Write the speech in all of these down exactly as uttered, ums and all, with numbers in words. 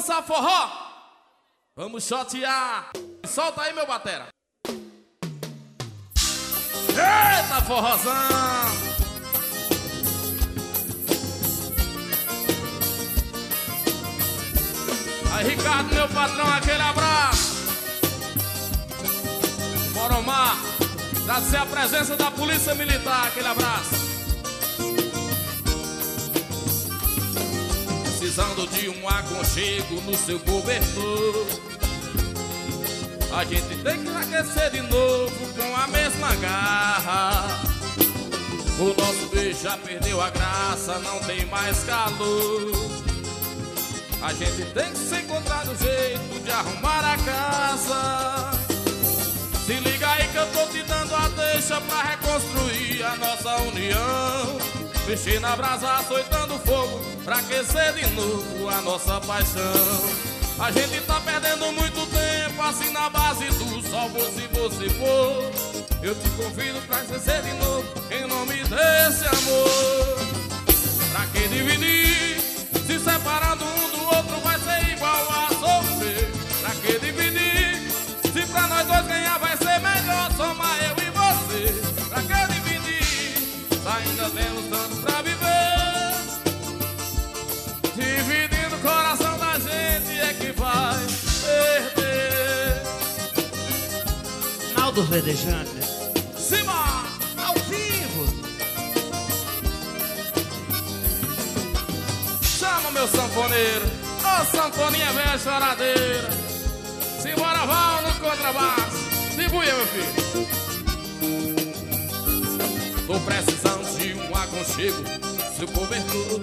dançar forró? Vamos chotear. Solta aí, meu batera. Eita, forrozão. Aí, Ricardo, meu patrão, aquele abraço. Moromar, agradecer a presença da Polícia Militar, aquele abraço. Precisando de um aconchego no seu cobertor, a gente tem que aquecer de novo com a mesma garra. O nosso beijo já perdeu a graça, não tem mais calor. A gente tem que se encontrar no jeito de arrumar a casa. Se liga aí que eu tô te dando a deixa pra reconstruir a nossa união. Mexer na brasa, açoitando fogo pra aquecer de novo a nossa paixão. A gente tá perdendo muito tempo assim na base do só você, você for. Eu te convido pra aquecer de novo em nome desse amor. Pra que dividir? Se separando um do outro vai ser igual a sofrer. Pra que dividir? Se pra nós dois ganhar vai ser melhor somar eu e você. Pra que dividir? Ainda temos tanto pra viver. Dividindo o coração da gente é que vai perder. Naldo Verdejante. Cima! Ao vivo. Chama meu sanfoneiro. Ô sanfoninha velha choradeira. Simbora, Val no contrabaixo. Dibuia, meu filho. Tô precisando de um aconchego, seu cobertor.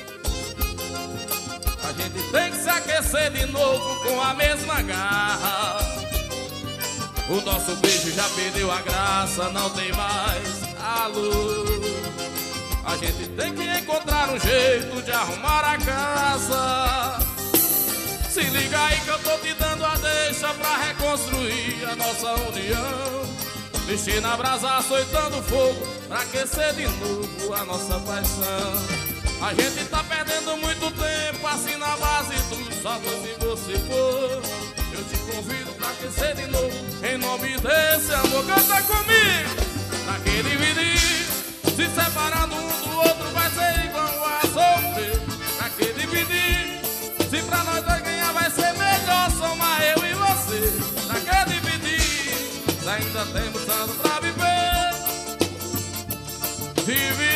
A gente tem que se aquecer de novo com a mesma garra. O nosso beijo já perdeu a graça, não tem mais calor. A gente tem que encontrar um jeito de arrumar a casa. Se liga aí que eu tô te dando a deixa pra reconstruir a nossa união. Mexer na brasa, açoitando fogo pra aquecer de novo a nossa paixão. A gente tá perdendo muito tempo assim na base do só se você for. Eu te convido pra aquecer de novo em nome desse amor. Canta comigo! Pra que dividir? Se separando um do outro vai ser igual a sofrer. Pra que dividir? Se pra nós dois ganhar vai ser melhor somar eu e você. Pra que dividir? Ainda temos tanto pra viver. Viver.